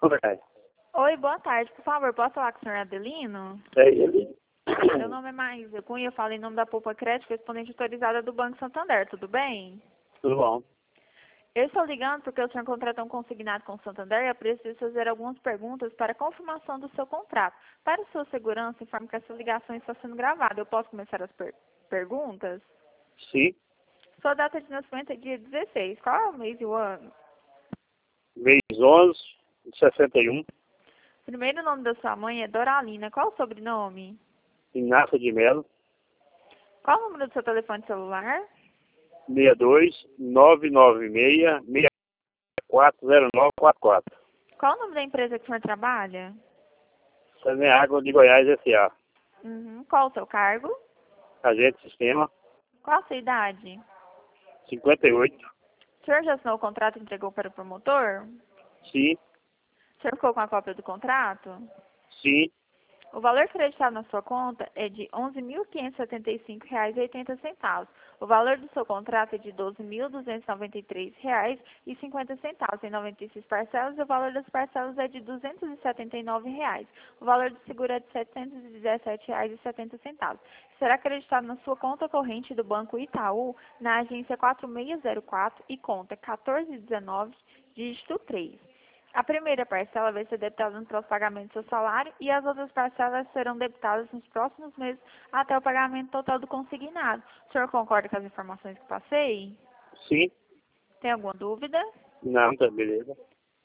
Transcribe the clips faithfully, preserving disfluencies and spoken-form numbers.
Verdade. Oi, boa tarde. Por favor, posso falar com o senhor Adelino? É ele. Meu nome é Maísa Cunha, eu falo em nome da Poupa Crédito, correspondente autorizada do Banco Santander, tudo bem? Tudo bom. Eu estou ligando porque o senhor contratou um consignado com o Santander e eu preciso fazer algumas perguntas para confirmação do seu contrato. Para sua segurança, informo que essa ligação está sendo gravada. Eu posso começar as per perguntas? Sim. Sua data de nascimento é dia dezesseis. Qual é o mês e o ano? Mês onze de sessenta e um. Primeiro nome da sua mãe é Doralina. Qual o sobrenome? Inácio de Melo. Qual o número do seu telefone celular? seis dois nove nove seis seis quatro zero nove quatro quatro. Qual o nome da empresa que o senhor trabalha? Saneágua de Goiás S A. Uhum. Qual o seu cargo? Agente Sistema. Qual a sua idade? cinquenta e oito. O senhor já assinou o contrato e entregou para o promotor? Sim. O senhor ficou com a cópia do contrato? Sim. O valor creditado na sua conta é de onze mil quinhentos e setenta e cinco reais e oitenta centavos. O valor do seu contrato é de doze mil duzentos e noventa e três reais e cinquenta centavos em noventa e seis parcelas e o valor das parcelas é de duzentos e setenta e nove reais. O valor do seguro é de setecentos e dezessete reais e setenta centavos. Será acreditado na sua conta corrente do Banco Itaú, na agência quatro seis zero quatro e conta quatorze dezenove, dígito três. A primeira parcela vai ser debitada no próximo pagamento do seu salário e as outras parcelas serão debitadas nos próximos meses até o pagamento total do consignado. O senhor concorda com as informações que passei? Sim. Tem alguma dúvida? Não, tá beleza.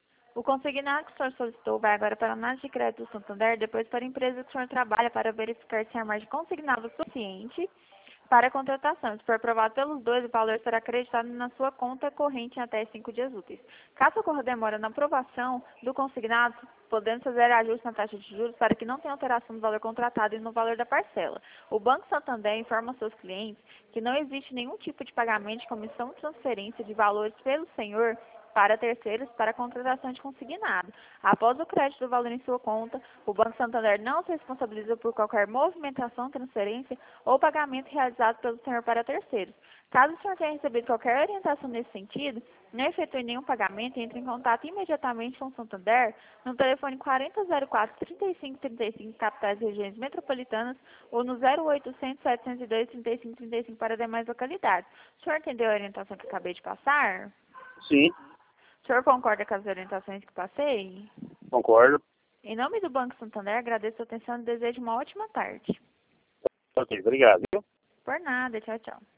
O consignado que o senhor solicitou vai agora para a análise de crédito do Santander, depois para a empresa que o senhor trabalha para verificar se a margem consignada é suficiente para a contratação. Se for aprovado pelos dois, o valor será acreditado na sua conta corrente em até cinco dias úteis. Caso ocorra demora na aprovação do consignado, podemos fazer ajuste na taxa de juros para que não tenha alteração no valor contratado e no valor da parcela. O Banco Santander informa aos seus clientes que não existe nenhum tipo de pagamento de comissão de transferência de valores pelo senhor para terceiros para a contratação de consignado. Após o crédito do valor em sua conta, o Banco Santander não se responsabiliza por qualquer movimentação, transferência ou pagamento realizado pelo senhor para terceiros. Caso o senhor tenha recebido qualquer orientação nesse sentido, não efetue nenhum pagamento, entre em contato imediatamente com o Santander no telefone quarenta zero quatro, trinta e cinco trinta e cinco, capitais e regiões metropolitanas, ou no zero oitocentos, setecentos e dois, trinta e cinco trinta e cinco para demais localidades. O senhor entendeu a orientação que acabei de passar? Sim. O senhor concorda com as orientações que passei? Concordo. Em nome do Banco Santander, agradeço a atenção e desejo uma ótima tarde. Ok, obrigado. Por nada, tchau, tchau.